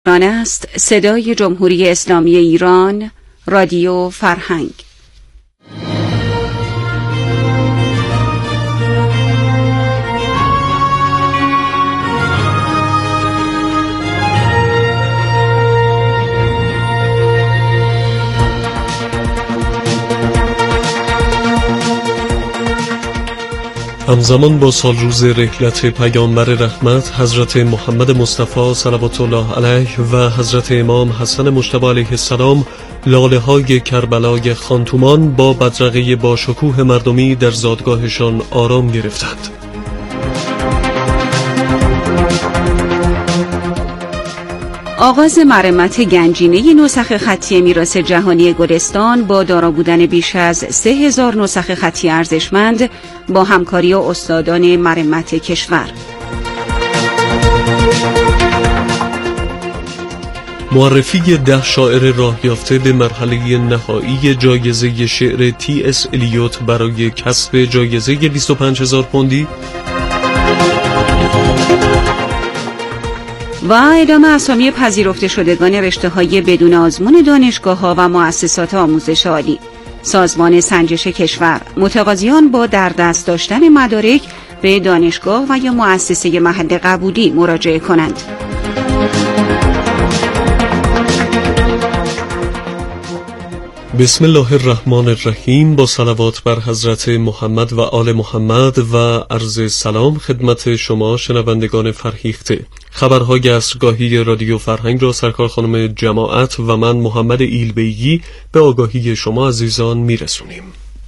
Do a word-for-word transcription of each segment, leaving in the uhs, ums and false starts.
ایران است. صدای جمهوری اسلامی ایران، رادیو فرهنگ. همزمان با سال روز رحلت پیامبر رحمت حضرت محمد مصطفی صلوات الله علیه و حضرت امام حسن مجتبی علیه السلام، لاله های کربلای خانتومان با بدرقه با شکوه مردمی در زادگاهشان آرام گرفتند. آغاز مرمت گنجینه نسخ خطی میراث جهانی گلستان با دارا بودن بیش از سه هزار نسخ خطی ارزشمند با همکاری استادان مرمت کشور. معرفی ده شاعر راه یافته به مرحله نهایی جایزه شعر تی اس الیوت برای کسب جایزه بیست و پنج هزار پوندی و اعلام اسامی پذیرفته شدگان رشته‌های بدون آزمون دانشگاه‌ها و مؤسسات آموزش عالی. سازمان سنجش کشور: متقاضیان با در دست داشتن مدارک به دانشگاه و یا مؤسسه محل قبولی مراجعه کنند. بسم الله الرحمن الرحیم. با صلوات بر حضرت محمد و آل محمد و عرض سلام خدمت شما شنوندگان فرهیخته. خبرهای عصرگاهی رادیو فرهنگ را سرکار خانم جماعت و من محمد ایلبیگی به آگاهی شما عزیزان میرسونیم.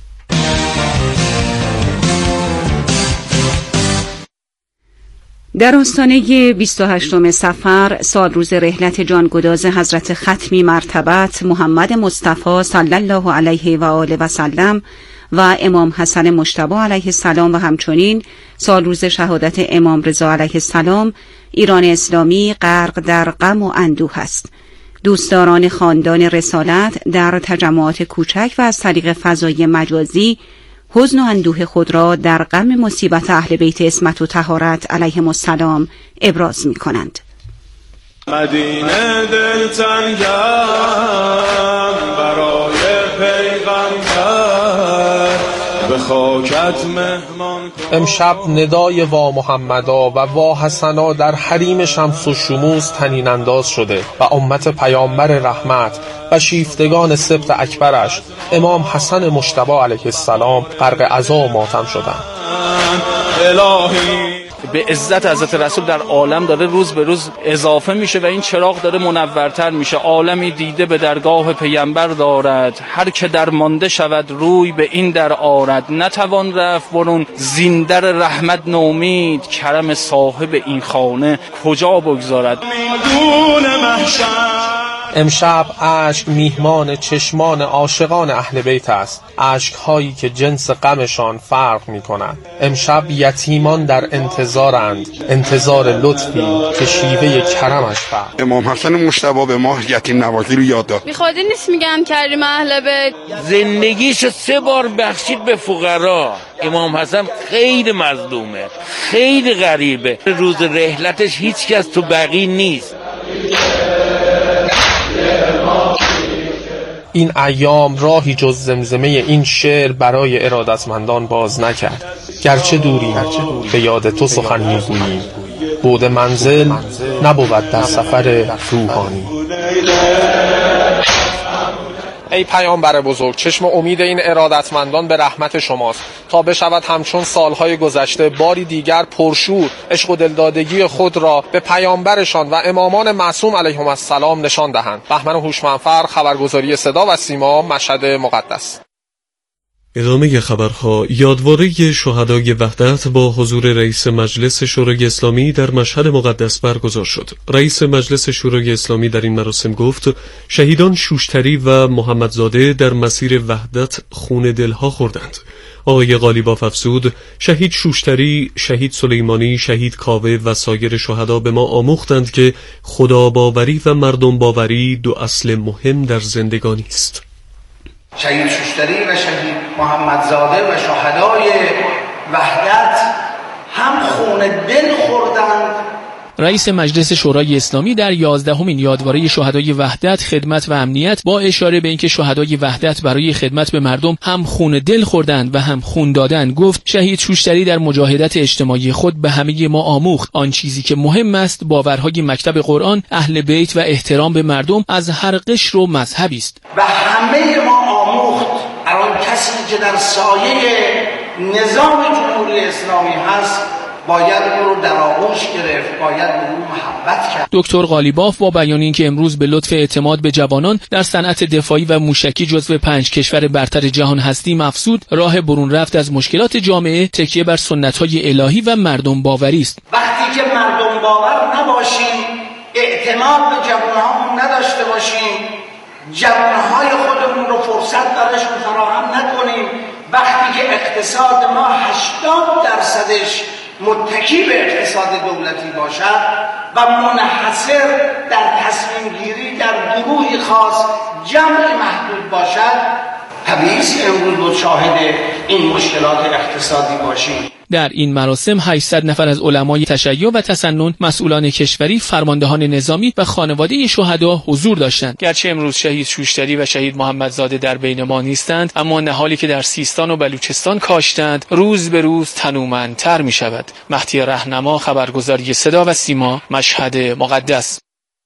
در آستانه بیست و هشتم صفر، سال روز رحلت جانگداز حضرت ختمی مرتبت محمد مصطفی صلی الله علیه و آله و سلم و امام حسن مجتبی علیه السلام و همچنین سال روز شهادت امام رضا علیه السلام، ایران اسلامی غرق در غم و اندوه است. دوستداران خاندان رسالت در تجمعات کوچک و از طریق فضای مجازی حزن و اندوه خود را در غم مصیبت اهل بیت عصمت و طهارت علیهم السلام ابراز می کنند. مدینه دلتنگم برای پیغمبر به خاکت مهمان. امشب ندای وا محمدا و وا حسنا در حریم شمس و شموس طنین انداز شده و امت پیامبر رحمت و شیفتگان سبط اکبرش امام حسن مجتبی علیه السلام غرق عزا و ماتم شدند. الهی به عزت حضرت رسول در عالم داره روز به روز اضافه میشه و این چراغ داره منورتر میشه. عالمی دیده به درگاه پیامبر دارد، هر که در مانده شود روی به این در آرد. نتوان رفت برون زین در رحمت نومید، کرم صاحب این خانه کجا بگذارد. میدون محشر امشب اشک میهمان چشمان عاشقان اهل بیت است، اشک هایی که جنس غمشان فرق می کند. امشب یتیمان در انتظارند، انتظار لطفی که شیوه کرمش فرق. امام حسن مجتبی به ما یتیم نوازی رو یاد داد. میخوادی نیست میگم کریم اهل بیت زندگیشو سه بار بخشید به فقرا. امام حسن خیلی مظلومه، خیلی غریبه. روز رحلتش هیچ کس تو بقیه نیست. این ایام راهی جز زمزمه این شعر برای ارادتمندان باز نکرد. گرچه دوری به یاد تو سخن میگوییم، بعد منزل نبود در سفر روحانی. ای پیامبر بزرگ، چشم امید این ارادتمندان به رحمت شماست تا بشود همچون سالهای گذشته باری دیگر پرشور عشق و دلدادگی خود را به پیامبرشان و امامان معصوم علیهم السلام نشان دهند. بهمن هوشمندفر، خبرگزاری صدا و سیما، مشهد مقدس. ادامه خبرها. یادواره شهدای وحدت با حضور رئیس مجلس شورای اسلامی در مشهد مقدس برگزار شد. رئیس مجلس شورای اسلامی در این مراسم گفت شهیدان شوشتری و محمدزاده در مسیر وحدت خون دلها خوردند. آقای قالیباف افزود شهید شوشتری، شهید سلیمانی، شهید کاوه و سایر شهدا به ما آموختند که خدا باوری و مردم باوری دو اصل مهم در زندگانی است. شهید شوشتری و شهید محمدزاده و شهدای وحدت هم خون دل خوردند رئیس مجلس شورای اسلامی در یازدهمین یادواره شهدای وحدت، خدمت و امنیت با اشاره به اینکه شهدای وحدت برای خدمت به مردم هم خون دل خوردند و هم خون دادند گفت شهید شوشتری در مجاهدت اجتماعی خود به همه ما آموخت آن چیزی که مهم است باورهای مکتب قرآن، اهل بیت و احترام به مردم از هر قشر و مذهبی است. و همه ما آموخت آن کسی که در سایه نظام جمهوری اسلامی هست باید او رو در آغوش گرفت، باید به او محبت کرد. دکتر قالیباف با بیان اینکه امروز به لطف اعتماد به جوانان در صنعت دفاعی و موشکی جزو پنج کشور برتر جهان هستیم افزود راه برون رفت از مشکلات جامعه تکیه بر سنت‌های الهی و مردم باوری است. وقتی که مردم باور نباشیم، اعتماد به جوانهامون نداشته باشیم، جوانهای خودمون رو فرصت براشون فراهم نکنیم، وقتی که اقتصاد ما هشتاد درصدش متکی به اقتصاد دولتی باشد و منحصر در تصمیم گیری در گروهی خاص جمع محدود باشد، طبیعی است امروز شاهد این مشکلات اقتصادی باشیم. در این مراسم هشتصد نفر از علمای تشیع و تسنن، مسئولان کشوری، فرماندهان نظامی و خانواده شهدا حضور داشتند. گرچه امروز شهید شوشتری و شهید محمدزاده در بین ما نیستند، اما نهالی که در سیستان و بلوچستان کاشتند روز به روز تنومندتر می شود. مهدی رهنما، خبرگزاری صدا و سیما، مشهد مقدس.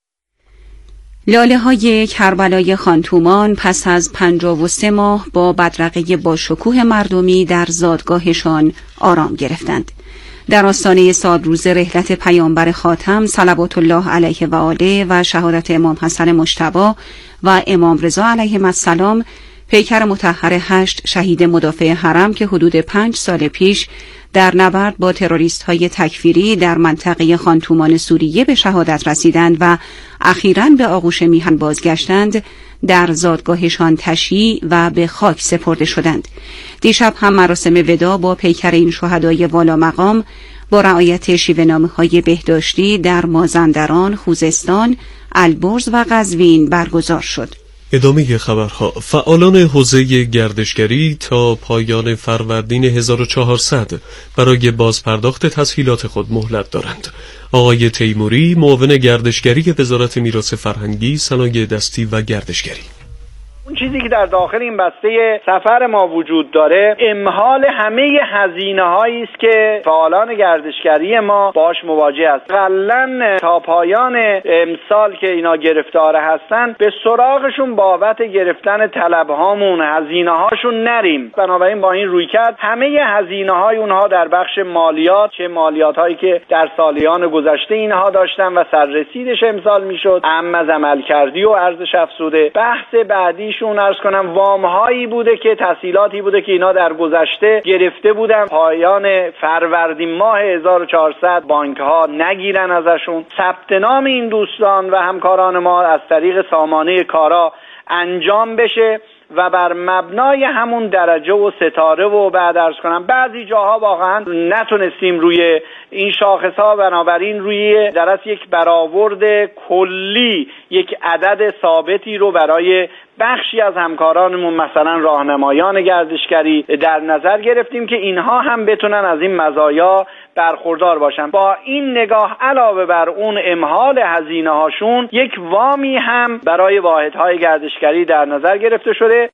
لاله های کربلای خانتومان پس از پنجاه و سه ماه با بدرقه با شکوه مردمی در زادگاهشان آرام گرفتند. در آستانه سالروز رحلت پیامبر خاتم صلوات الله علیه و آله و شهادت امام حسن مجتبی و امام رضا علیهم السلام، پیکر مطهر هشت شهید مدافع حرم که حدود پنج سال پیش در نبرد با تروریست‌های تکفیری در منطقه خانتومان سوریه به شهادت رسیدند و اخیراً به آغوش میهن بازگشتند، در زادگاهشان تشییع و به خاک سپرده شدند. دیشب هم مراسم وداع با پیکر این شهدای والا مقام با رعایت شیوه‌نامه‌های بهداشتی در مازندران، خوزستان، البرز و قزوین برگزار شد. ادامه خبرها. فعالان حوزه گردشگری تا پایان فروردین هزار و چهارصد برای بازپرداخت تسهیلات خود مهلت دارند. آقای تیموری، معاون گردشگری وزارت میراث فرهنگی، صنایع دستی و گردشگری: اون چیزی که در داخل این بسته سفر ما وجود داره امهال همه هزینه هایی است که فعالان گردشگری ما باش مواجه است. قلاً تا پایان امسال که اینا گرفتار هستن به سراغشون بابت گرفتن طلب هامون، هزینه هاشون نریم. بنابراین با این رویکرد همه هزینه های اونها در بخش مالیات، چه مالیات هایی که در سالیان گذشته اینها داشتن و سررسیدش امسال میشد، اهم از عملکردی و ارزش افزوده. بحث بعدی شون عرض کنم وام هایی بوده که تسهیلاتی بوده که اینا در گذشته گرفته بودن، پایان فروردین ماه هزار و چهارصد بانک ها نگیرن ازشون. ثبت نام این دوستان و همکاران ما از طریق سامانه کارا انجام بشه و بر مبنای همون درجه و ستاره و بعد عرض کنم بعضی جاها واقعا نتونستیم روی این شاخص ها، بنابراین روی در اصل یک برآورد کلی یک عدد ثابتی رو برای بخشی از همکارانمون مثلا راهنمایان گردشگری در نظر گرفتیم که اینها هم بتونن از این مزایا برخوردار باشن. با این نگاه علاوه بر اون امهال هزینه هاشون یک وامی هم برای واحدهای گردشگری در نظر گرفته شده.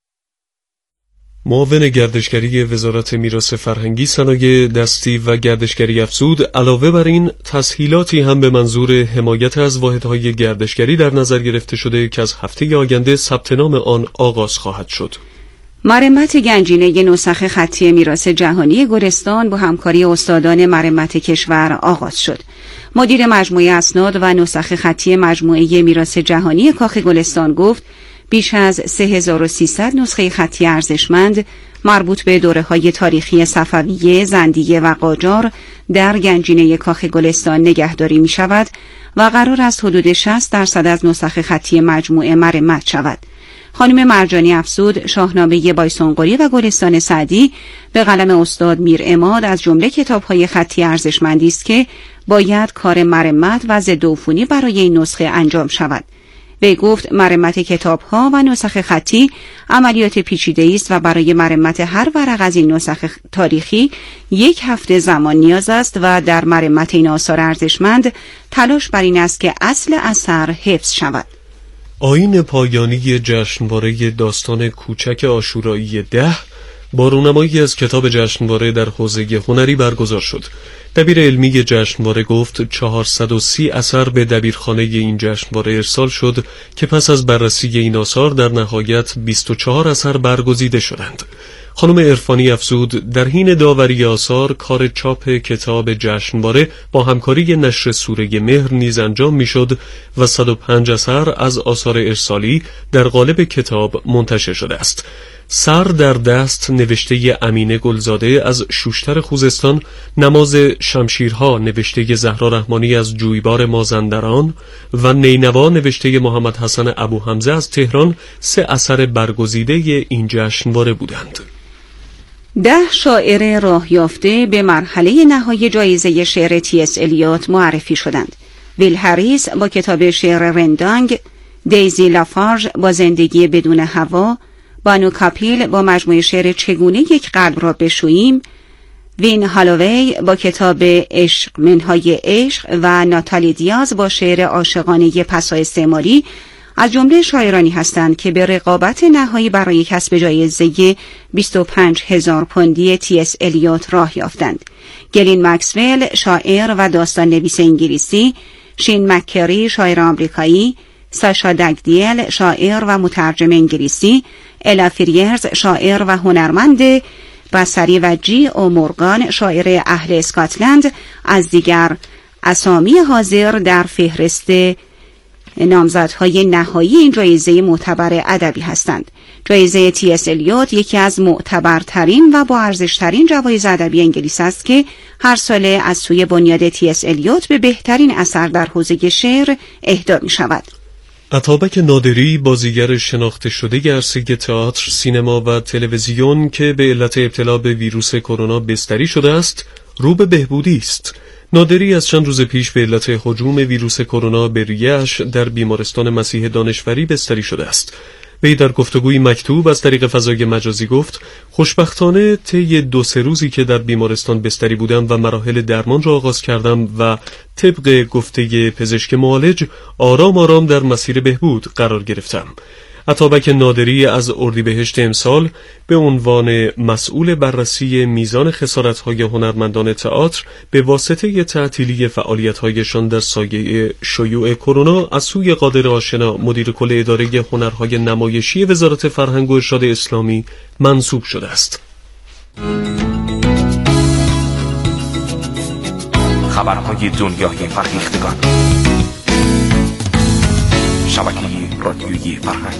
معاون گردشگری وزارت میراث فرهنگی، صنایع دستی و گردشگری افزود علاوه بر این تسهیلاتی هم به منظور حمایت از واحدهای گردشگری در نظر گرفته شده که از هفته آینده ثبت نام آن آغاز خواهد شد. مرمت گنجینه نسخ خطی میراث جهانی گلستان با همکاری استادان مرمت کشور آغاز شد. مدیر مجموعه اسناد و نسخ خطی مجموعه میراث جهانی کاخ گلستان گفت بیش از سه هزار و سیصد نسخه خطی ارزشمند مربوط به دوره‌های تاریخی صفویه، زندیه و قاجار در گنجینه کاخ گلستان نگهداری می شود و قرار است حدود شصت درصد از نسخ خطی مجموعه مرمت شود. خانم مرجانی افزود شاهنامه بایسونقری و گلستان سعدی به قلم استاد میر عماد از جمله کتاب‌های خطی ارزشمندی است که باید کار مرمت و ضدعفونی برای این نسخه انجام شود. وی گفت مرمت کتاب‌ها و نسخ خطی عملیات پیچیده است و برای مرمت هر ورق از این نسخ تاریخی یک هفته زمان نیاز است و در مرمت این آثار ارزشمند تلاش بر این است که اصل اثر حفظ شود. آیین پایانی جشنواره داستان کوچک عاشورایی ده با رونمایی از کتاب جشنواره در حوزه هنری برگزار شد. دبیر علمی جشنواره گفت چهارصد و سی اثر به دبیرخانه این جشنواره ارسال شد که پس از بررسی این آثار در نهایت بیست و چهار اثر برگزیده شدند. خانم عرفانی افزود در حین داوری آثار کار چاپ کتاب جشنواره با همکاری نشر سوره مهر نیز انجام میشد و صد و پنج اثر از آثار ارسالی در قالب کتاب منتشر شده است. سر در دست نوشته امینه گلزاده از شوشتر خوزستان، نماز شمشیرها نوشته زهرا رحمانی از جویبار مازندران و نینوا نوشته محمد حسن ابو حمزه از تهران سه اثر برگزیده این جشنواره بودند. ده شاعر راه یافته به مرحله نهایی جایزه شعر تی اس الیوت معرفی شدند. ویل هریس با کتاب شعر رندانگ، دیزی لافارژ با زندگی بدون هوا، بانو کاپیل با مجموعه شعر چگونه یک قلب را بشوییم، وین هالووی با کتاب عشق منهای عشق و ناتالی دیاز با شعر عاشقانه پسا استعماری از جمله شاعرانی هستند که به رقابت نهایی برای کسب جایزه بیست و پنج هزار پوندی تی اس الیوت راه یافتند. گلین مکسول شاعر و داستان نویس انگلیسی، شین مککری شاعر آمریکایی، ساشا دگدیل شاعر و مترجم انگلیسی، الا فریرز شاعر و هنرمند بصری و جی او مورگان شاعر اهل اسکاتلند از دیگر اسامی حاضر در فهرست نامزدهای نهایی این جایزه معتبر ادبی هستند. جایزه تی اس الیوت یکی از معتبرترین و با ارزشترین جوایز ادبی انگلیس است که هر ساله از سوی بنیاد تی اس الیوت به بهترین اثر در حوزه شعر اهدا می شود. عطابک نادری بازیگر شناخته شده عرصه تئاتر، سینما و تلویزیون که به علت ابتلا به ویروس کرونا بستری شده است، رو به بهبودی است. نادری از چند روز پیش به علت هجوم ویروس کرونا به ریه‌اش در بیمارستان مسیح دانشوری بستری شده است. وی در گفتگوی مکتوب از طریق فضای مجازی گفت خوشبختانه طی دو سه روزی که در بیمارستان بستری بودم و مراحل درمان را آغاز کردم و طبق گفته پزشک معالج آرام آرام در مسیر بهبود قرار گرفتم. عطابک نادری از اردیبهشت امسال به عنوان مسئول بررسی میزان خسارت‌های هنرمندان تئاتر به واسطه تعطیلی فعالیت‌هایشان در سایه شیوع کرونا از سوی قادر آشنا مدیر کل اداره هنرهای نمایشی وزارت فرهنگ و ارشاد اسلامی منصوب شده است. خبرهای دنیای فرهیختگان، شبکه رادیویی فرهنگ.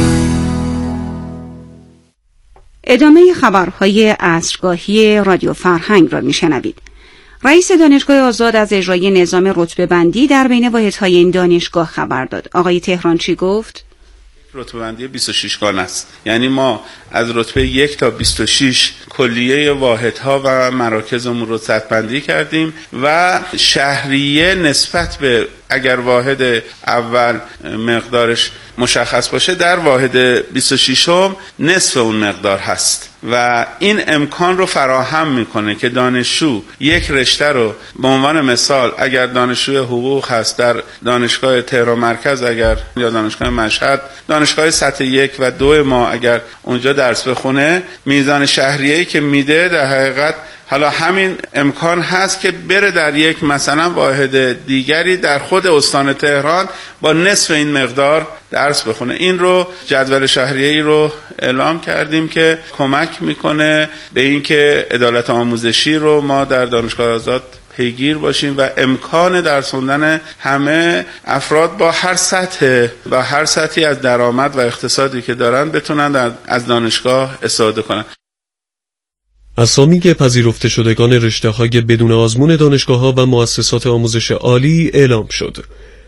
ادامه خبرهای عصرگاهی رادیو فرهنگ را میشنوید. رئیس دانشگاه آزاد از اجرای نظام رتبه بندی در بین واحدهای این دانشگاه خبر داد. آقای تهرانچی گفت رتبه بندی بیست و شش گانه است، یعنی ما از رتبه یک تا بیست و شش کلیه واحدها و مراکزمون رو سطح بندی کردیم و شهریه نسبت به اگر واحد اول مقدارش مشخص باشه در واحد بیست و شش هم نصف اون مقدار هست و این امکان رو فراهم میکنه که دانشجو یک رشته رو به عنوان مثال اگر دانشجوی حقوق هست در دانشگاه تهران مرکز اگر یا دانشگاه مشهد دانشگاه سطح یک و دو ما اگر اونجا درس بخونه میزان شهریه‌ای که میده در حقیقت حالا همین امکان هست که بره در یک مثلا واحد دیگری در خود استان تهران با نصف این مقدار درس بخونه. این رو جدول شهریه‌ای رو اعلام کردیم که کمک میکنه به اینکه عدالت آموزشی رو ما در دانشگاه آزاد پیگیر باشیم و امکان درس خوندن همه افراد با هر سطح و هر سطحی از درآمد و اقتصادی که دارن بتونن از دانشگاه استفاده کنن. اسامی پذیرفته شدگان رشته‌های بدون آزمون دانشگاه‌ها و مؤسسات آموزش عالی اعلام شد.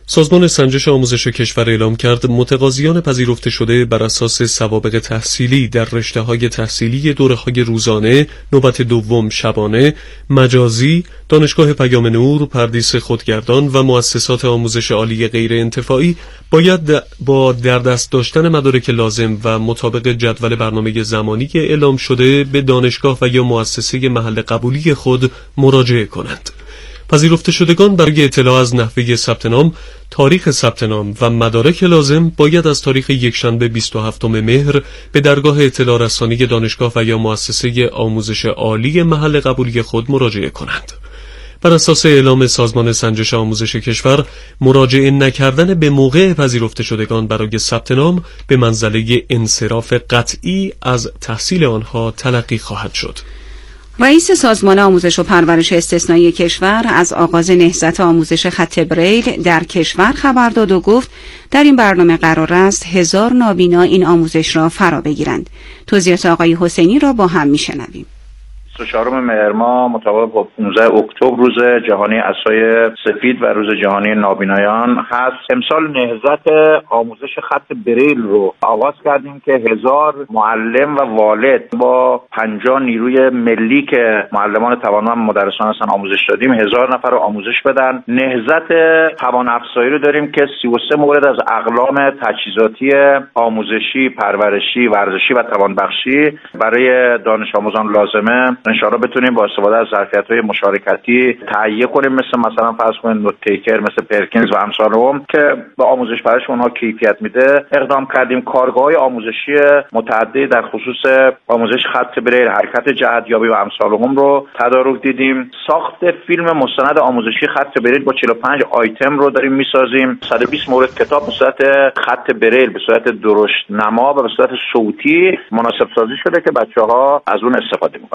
سازمان سنجش آموزش کشور اعلام کرد متقاضیان پذیرفته شده بر اساس سوابق تحصیلی در رشته‌های تحصیلی دوره‌های روزانه، نوبت دوم شبانه، مجازی، دانشگاه پیام نور، پردیس خودگردان و مؤسسات آموزش عالی غیر انتفاعی باید با در دست داشتن مدارک لازم و مطابق جدول برنامه زمانی اعلام شده به دانشگاه و یا مؤسسه محل قبولی خود مراجعه کنند. پذیرفته شدگان برای اطلاع از نحوه ثبت نام، تاریخ ثبت نام و مدارک لازم باید از تاریخ یکشنبه بیست و هفتم مهر به درگاه اطلاع رسانی دانشگاه و یا مؤسسه آموزش عالی محل قبولی خود مراجعه کنند. بر اساس اعلام سازمان سنجش آموزش کشور، مراجعه نکردن به موقع پذیرفته شدگان برای ثبت نام به منزله انصراف قطعی از تحصیل آنها تلقی خواهد شد. رئیس سازمان آموزش و پرورش استثنایی کشور از آغاز نهضت آموزش خط بریل در کشور خبر داد و گفت در این برنامه قرار است هزار نابینا این آموزش را فرا بگیرند. توضیحات آقای حسینی را با هم میشنویم. بیست و چهارم مهر ماه مطابق با پانزده اکتبر روز جهانی عصای سفید و روز جهانی نابینایان هست. امسال نهضت آموزش خط بریل رو آغاز کردیم که هزار معلم و والد با پنجاه نیروی ملی که معلمان توانمند مدرسان هستن آموزش دادیم، هزار نفر رو آموزش بدن. نهضت توان افزایی رو داریم که سی و سه مورد از اقلام تجهیزاتی آموزشی، پرورشی، ورزشی و توانبخشی برای دانش آموزان لازمه انشاءالله بتونیم با استفاده از ظرفیت‌های مشارکتی تهیه کنیم، مثل مثلا فرض کنید نوت تیکر، مثل پرکینز و امثال هم که به آموزش پرورش اونها کیفیت میده. اقدام کردیم کارگاه‌های آموزشی متعددی در خصوص آموزش خط بریل، حرکت جهت‌یابی و امثال هم رو تدارک دیدیم. ساخت فیلم مستند آموزشی خط بریل با چهل و پنج آیتم رو داریم میسازیم. صد و بیست مورد کتاب به صورت خط بریل، به صورت درشت نما و به صورت صوتی مناسب سازی شده که بچه‌ها از اون استفاده می‌کنن.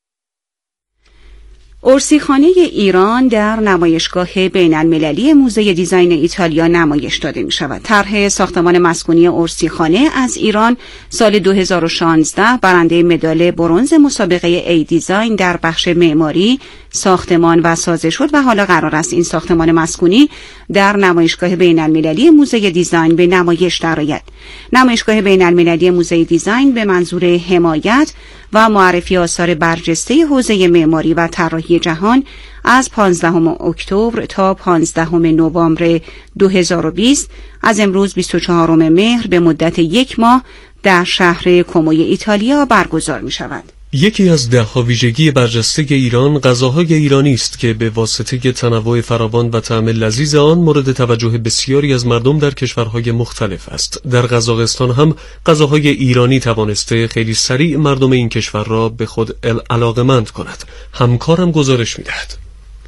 ارسیخانه ایران در نمایشگاه بین المللی موزه دیزاین ایتالیا نمایش داده می شود. طرح ساختمان مسکونی ارسیخانه از ایران سال دو هزار و شانزده برنده مدال برنز مسابقه ای دیزاین در بخش معماری، ساختمان و سازه شد و حالا قرار است این ساختمان مسکونی در نمایشگاه بین المللی موزه دیزاین به نمایش درآید. نمایشگاه بین المللی موزه دیزاین به منظور حمایت و معرفی آثار برجسته حوزه معماری و طراحی جهان از پانزدهم اکتبر تا پانزدهم نوامبر دو هزار و بیست از امروز بیست و چهارم مهر به مدت یک ماه در شهر کوموی ایتالیا برگزار می شود. یکی از ده‌ها ویژگی برجسته ایران غذاهای ایرانی است که به واسطه تنوع فراوان و طعم لذیذ آن مورد توجه بسیاری از مردم در کشورهای مختلف است. در قزاقستان هم غذاهای ایرانی توانسته خیلی سریع مردم این کشور را به خود علاقه‌مند کند. همکارم گزارش می‌دهد.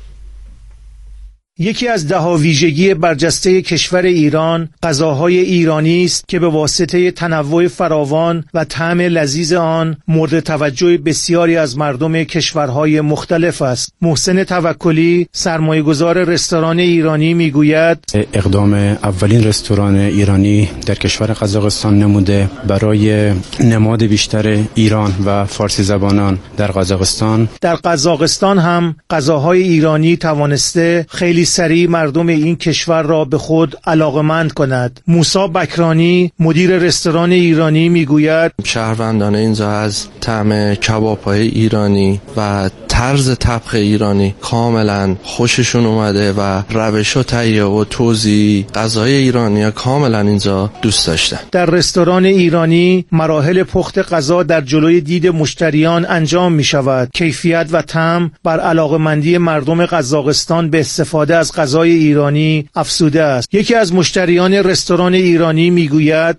یکی از ده‌ها ویژگی برجسته کشور ایران غذاهای ایرانی است که به واسطه تنوع فراوان و طعم لذیذ آن مورد توجه بسیاری از مردم کشورهای مختلف است. محسن توکلی سرمایه‌گذار رستوران ایرانی میگوید اقدام اولین رستوران ایرانی در کشور قزاقستان نموده برای نماد بیشتر ایران و فارسی زبانان در قزاقستان. در قزاقستان هم غذاهای ایرانی توانسته خیلی سریع مردم این کشور را به خود علاقمند کند. موسی بکرانی مدیر رستوران ایرانی میگوید شهروندان اینجا از طعم کباب‌های ایرانی و طرز طبخ ایرانی کاملا خوششون اومده و روش و تهیه و توزیع غذای ایرانی کاملا اینجا دوست داشتن. در رستوران ایرانی مراحل پخت غذا در جلوی دید مشتریان انجام می شود. کیفیت و طعم بر علاقمندی مردم قزاقستان به استفاده از غذای ایرانی افزوده است. یکی از مشتریان رستوران ایرانی میگوید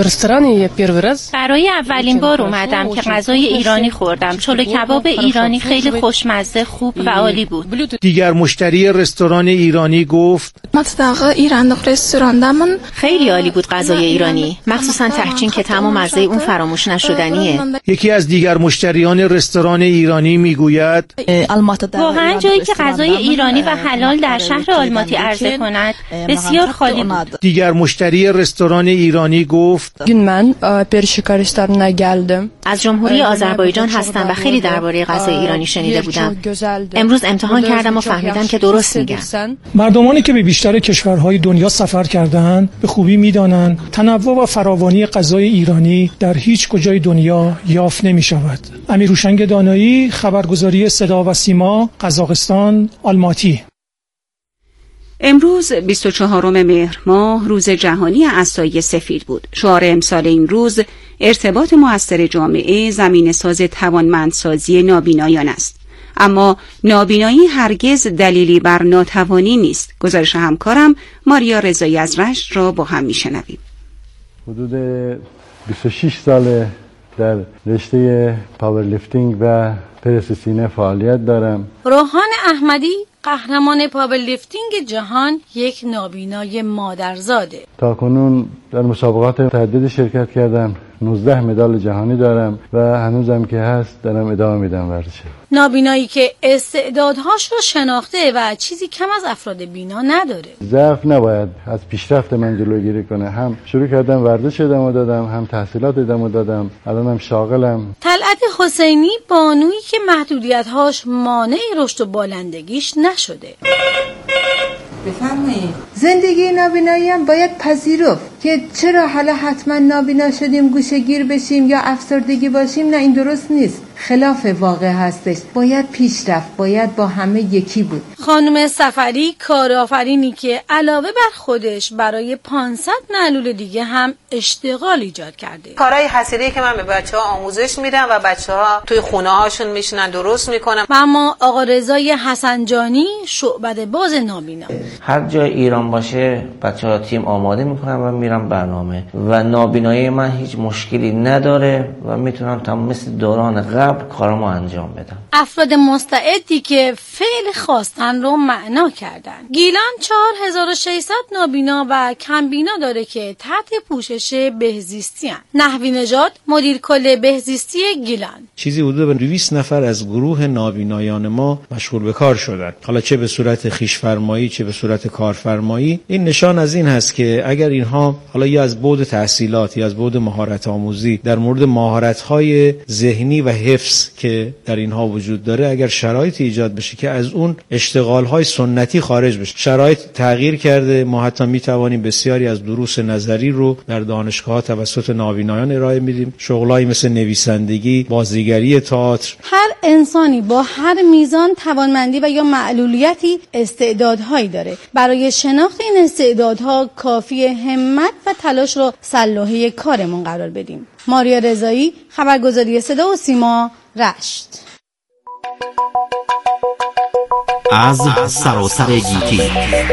برای اولین بار اومدم که غذای ایرانی خوردم. چلو کباب ایرانی خیلی خوشمزه، خوب و عالی بود. دیگر مشتری رستوران ایرانی گفت خیلی عالی بود غذای ایرانی، مخصوصا تحچین که طعم و مزه اون فراموش نشدنیه. یکی از دیگر مشتریان رستوران ایرانی میگوید واقعا جایی که غذای ایرانی و حلال در شهر آلماتی عرضه کند بسیار خالی بود. دیگر مشتری رستوران ایرانی گفت از جمهوری آذربایجان هستم و خیلی درباره غذای ایرانی شنیدم. نفهمیده بودم. امروز امتحان کردم و فهمیدم که درست میگن. مردمانی که به بیشتر کشورهای دنیا سفر کرده‌اند به خوبی می‌دانند تنوع و فراوانی غذای ایرانی در هیچ کجای دنیا یافت نمی‌شود. امیرهوشنگ دانایی، خبرگزاری صدا و سیما، قزاقستان، آلماتی. امروز بیست و چهارم مهر ماه روز جهانی عصای سفید بود. شعار امسال این روز ارتباط مؤثر جامعه، زمینه ساز توانمندسازی نابینایان است. اما نابینایی هرگز دلیلی بر ناتوانی نیست. گزارش همکارم ماریا رضایی از رشت را با هم میشنویم. حدود بیست و شش سال در رشته پاورلیفتینگ و پرس سینه فعالیت دارم. روحان احمدی قهرمان پاورلیفتینگ جهان یک نابینای مادرزاده. تا کنون در مسابقات متعددی شرکت کردم. نوزده مدال جهانی دارم و هنوزم که هست دارم ادامه میدم ورزش. نابینایی که استعدادهاش رو شناخته و چیزی کم از افراد بینا نداره. ضعف نباید از پیشرفت من جلوگیری کنه. هم شروع کردم ورزش ادامه دادم، هم تحصیلات ادامه دادم، الانم شاغلم. طلعت حسینی بانویی که محدودیت‌هاش مانع رشد و بالندگیش نشده. بفرمایید. زندگی نابینایی هم باید پذیرفت که چرا حالا حتما نابینا شدیم گوشه‌گیر بشیم یا افسردگی باشیم. نه، این درست نیست، خلاف واقع هستش. باید پیشرفت، باید با همه یکی بود. خانم سفری کارآفرینی که علاوه بر خودش برای پانصد معلول دیگه هم اشتغال ایجاد کرده. کارهای حصیری که من به بچه‌ها آموزش میدم و بچه‌ها توی خونه هاشون میشینن درست میکنن. اما آقا رضای حسنجانی شعبده باز نابینا، هر جای ایران باشه بچه‌ها تیم آماده میکنن و میرن برنامه و نابینایی من هیچ مشکلی نداره و میتونم تا مثل دوران قبل کارمو انجام بدم. افراد مستعدی که فعل خواستن رو معنا کردن. گیلان چهار هزار و ششصد نابینا و کمبینا داره که تحت پوشش بهزیستی هن. نحوی نژاد مدیر کل بهزیستی گیلان: چیزی حدود به دویست نفر از گروه نابینایان ما مشغول به کار شدن، حالا چه به صورت خویش‌فرمایی چه به صورت کارفرمایی. این نشان از این هست که اگر اینها حالا یا از بعد تحصیلات یا از بعد مهارت آموزی در مورد مهارت‌های ذهنی و حفظ که در اینها وجود داره، اگر شرایطی ایجاد بشه که از اون اشتغال‌های سنتی خارج بشه، شرایط تغییر کرده، ما حتی می‌توانیم بسیاری از دروس نظری رو در دانشگاه‌ها توسط نابینایان ارائه میدیم. شغلایی مثل نویسندگی، بازیگری تئاتر. هر انسانی با هر میزان توانمندی و یا معلولیتی استعدادهایی داره. برای شناخت این استعدادها کافی همت و تلاش رو سلاحه کارمون قرار بدیم. ماریا رضایی، خبرگزاری صدا و سیما، رشت. از سراسر گیتی.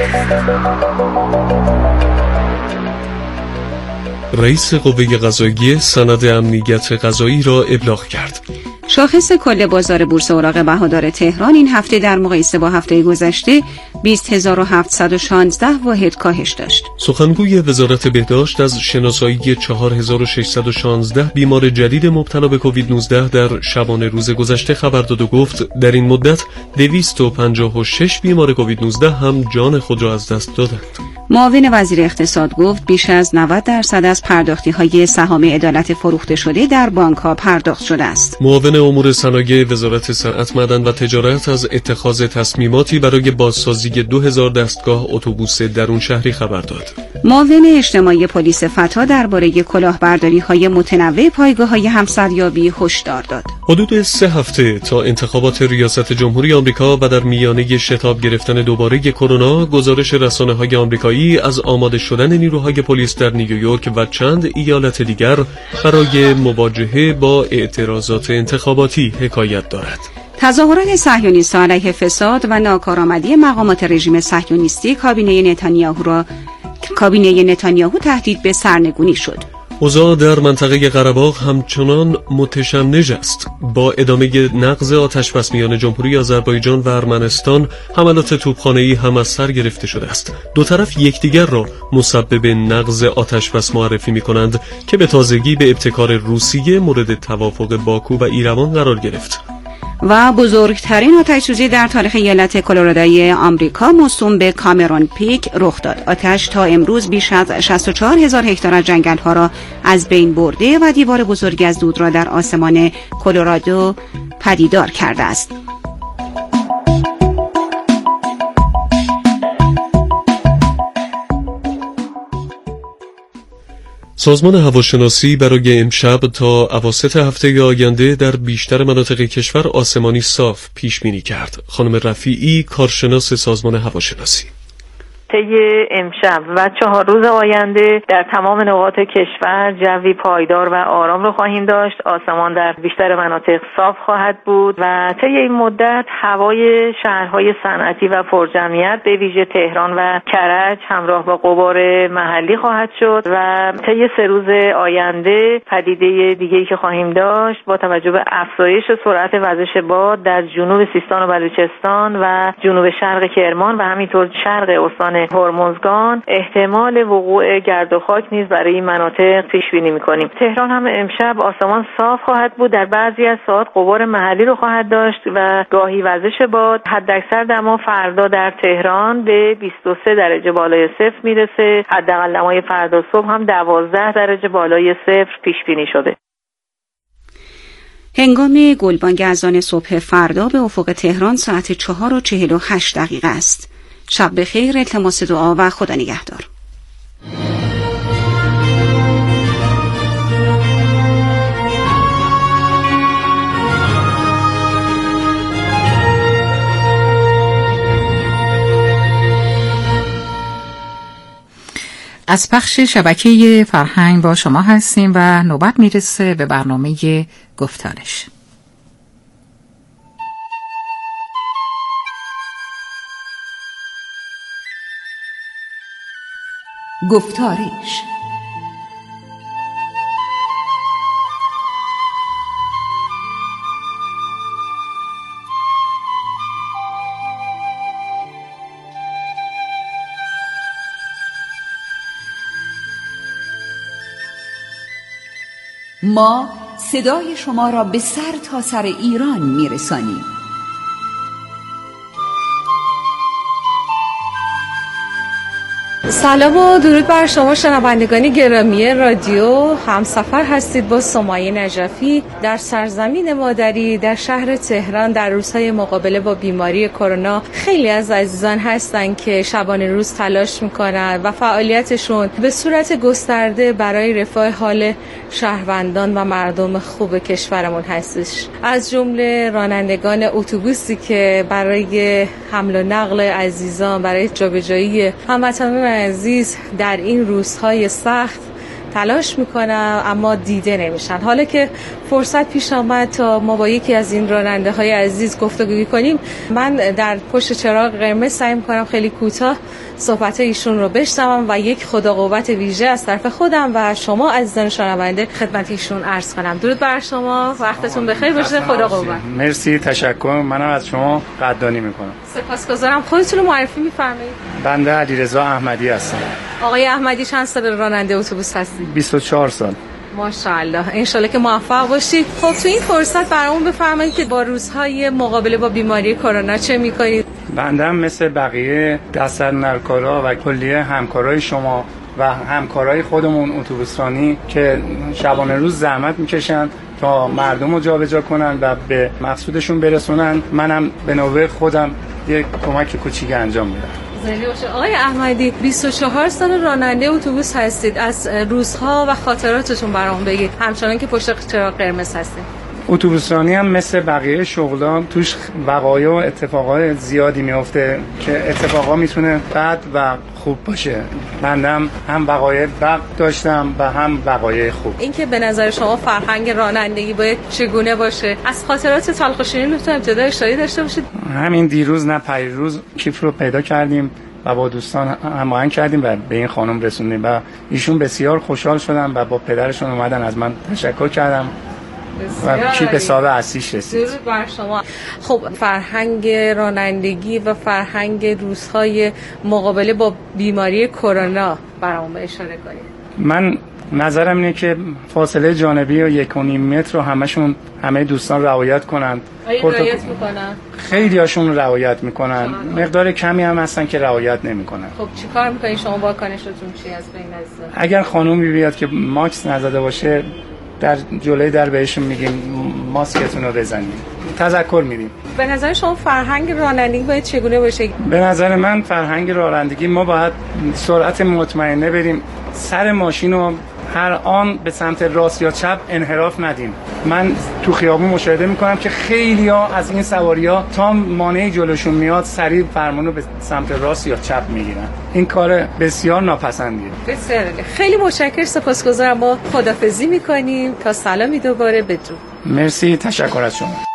رئیس قوه قضاییه سند امنیت قضایی را ابلاغ کرد. شاخص کل بازار بورس اوراق بهادار تهران این هفته در مقایسه با هفته گذشته بیست هزار و هفتصد و شانزده واحد کاهش داشت. سخنگوی وزارت بهداشت از شناسایی چهار هزار و ششصد و شانزده بیمار جدید مبتلا به کووید نوزده در شبانه روز گذشته خبر داد و گفت در این مدت دویست و پنجاه و شش بیمار کووید نوزده هم جان خود را از دست دادند. معاون وزیر اقتصاد گفت بیش از نود درصد از پرداختی‌های سهام عدالت فروخته شده در بانک‌ها پرداخت شده است. معاون امور صنایع وزارت صنعت، معدن و تجارت از اتخاذ تصمیماتی برای بازسازی دو هزار دستگاه اتوبوس درون شهری خبر داد. معاون اجتماعی پلیس فتا درباره کلاهبرداری‌های متنوع پایگاه‌های همسریابی هشدار داد. حدود سه هفته تا انتخابات ریاست جمهوری آمریکا و در میانه شتاب گرفتن دوباره کرونا، گزارش رسانه‌های آمریکایی از آماده شدن نیروهای پلیس در نیویورک و چند ایالت دیگر برای مواجهه با اعتراضات انتخاباتی حکایت دارد. تظاهرات صهیونیست‌ها علیه فساد و ناکارآمدی مقامات رژیم صهیونیستی کابینه نتانیاهو را کابینه نتانیاهو تهدید به سرنگونی شد. اوضاع در منطقه قره‌باغ همچنان متشنج است. با ادامه نقض آتش‌بس میان جمهوری آذربایجان و ارمنستان، حملات توپخانه‌ای هم از سر گرفته شده است. دو طرف یکدیگر را مسبب نقض آتش‌بس معرفی می‌کنند که به تازگی به ابتکار روسیه مورد توافق باکو و ایروان قرار گرفت. و بزرگترین آتش‌سوزی در تاریخ ایالت کلرادوی آمریکا موسوم به کامرون پیک رخ داد. آتش تا امروز بیش از شصت و چهار هزار هکتار از جنگل‌ها را از بین برده و دیوار بزرگی از دود را در آسمان کلرادو پدیدار کرده است. سازمان هواشناسی برای امشب تا اواسط هفته آینده در بیشتر مناطق کشور آسمانی صاف پیش بینی کرد. خانم رفیعی، کارشناس سازمان هواشناسی: طی امشب و چهار روز آینده در تمام نقاط کشور جوی پایدار و آرام رو خواهیم داشت. آسمان در بیشتر مناطق صاف خواهد بود و طی این مدت هوای شهرهای صنعتی و پرجمعیت به ویژه تهران و کرج همراه با غبار محلی خواهد شد و طی سه روز آینده پدیده دیگه‌ای که خواهیم داشت با توجه به افزایش سرعت وزش باد در جنوب سیستان و بلوچستان و جنوب شرق کرمان و همینطور شرق استان هرمزگان احتمال وقوع گرد و خاک نیز برای این مناطق پیش بینی می‌کنیم. تهران هم امشب آسمان صاف خواهد بود، در بعضی از ساعات غبار محلی رو خواهد داشت و گاهی وزش باد. حداکثر دما فردا در تهران به بیست و سه درجه بالای صفر میرسه. حداقل دمای فردا صبح هم دوازده درجه بالای صفر پیش بینی شده. هنگام گلبانگ اذان صبح فردا به افق تهران ساعت چهار و چهل و هشت دقیقه است. شب بخیر، التماس دعا و خدا نگهدار. از پخش شبکه فرهنگ با شما هستیم و نوبت میرسه به برنامه گفتارش. گفتارش ما صدای شما را به سر تا سر ایران میرسانیم. سلام و درود بر شما شنوندگان گرامی رادیو. همسفر هستید با سمیه نجفی در سرزمین مادری در شهر تهران. در روزهای مقابله با بیماری کرونا خیلی از عزیزان هستن که شبانه روز تلاش میکنن و فعالیتشون به صورت گسترده برای رفاه حال شهروندان و مردم خوب کشورمون هستش. از جمله رانندگان اتوبوسی که برای حمل و نقل عزیزان، برای جابجایی هموطنان عزیز در این روزهای سخت تلاش میکنم اما دیده نمیشن. حالا که فرصت پیش آمد تا ما با یکی از این راننده های عزیز گفتگو کنیم، من در پشت چراغ قرمز سعی میکنم خیلی کوتاه صحبت ایشون رو بشنوم و یک خدا قوت ویژه از طرف خودم و شما عزیزان شنونده خدمت ایشون عرض کنم. درود بر شما، وقتتون بخیر باشه. خدا قوت. مرسی، تشکر. منم از شما قدردانی میکنم. سپاسگزارم. خودتون رو معرفی میفرمایید؟ بنده علیرضا احمدی هستم. آقای احمدی چند سال راننده اتوبوس هستید؟ بیست و چهار سال. ماشاءالله، انشالله که موفق باشید. خب تو این فرصت برامون بفرمایید که با روزهای مقابله با بیماری کرونا چه میکنید؟ بنده هم مثل بقیه دست‌اندرکارا و کلیه همکارای شما و همکارای خودمون اتوبوسرانی که شبانه روز زحمت میکشن تا مردم رو جابجا کنن و به مقصودشون برسونن، منم به نوبه خودم یک کمک کوچیک انجام میدم. آقای احمدی، بیست و چهار سال راننده اتوبوس هستید. از روزها و خاطراتتون برام بگید، همچنان که پشت چراغ قرمز هستید. اتوبوسرانی هم مثل بقیه شغلان توش وقایع و اتفاقات زیادی میفته که اتفاقا میتونه بد و خوب باشه. بندم هم وقایع بد داشتم و هم وقایع خوب. این که به نظر شما فرهنگ رانندگی باید چگونه باشه؟ از خاطرات تلخ و شیرین میتونم ابتدا اشاره داشته باشید؟ همین دیروز نه پریروز کیف رو پیدا کردیم و با دوستان هماهنگ کردیم و به این خانم رسوندیم و ایشون بسیار خوشحال شدن و با پدرشون اومدن از من تشکر کردم و کیپ حساب اصلیش رسید. درود بر شما. خب فرهنگ رانندگی و فرهنگ روزهای مقابله با بیماری کرونا برامون اشاره کنید. من نظرم اینه که فاصله جانبی و یک و نیم متر رو همشون همه دوستان رعایت کنند. آیا رعایت میکنن؟ خیلی هاشون رعایت میکنن، مقدار کمی هم هستن که رعایت نمیکنن. خب چیکار میکنین شما؟ واکنشتون چی از بین عزیزان؟ اگر خانومی بیاد که ماکس نزده باشه در جلوی در بهشون میگیم ماسکتون رو بزنید، تذکر میدیم. به نظر شما فرهنگ رانندگی باید چگونه باشه؟ به نظر من فرهنگ رانندگی ما باید سرعت مطمئنه بریم، سر ماشین رو هر آن به سمت راست یا چپ انحراف ندیم. من تو خیابون مشاهده میکنم که خیلی‌ها از این سواریا تا مانعی جلوشون میاد سریع فرمانو به سمت راست یا چپ میگیرن. این کار بسیار ناپسندیه. بسیار خیلی متشکرم، سپاسگزارم. ما خدافظی میکنیم تا سلامی دوباره، بدرود. مرسی، تشکر از شما.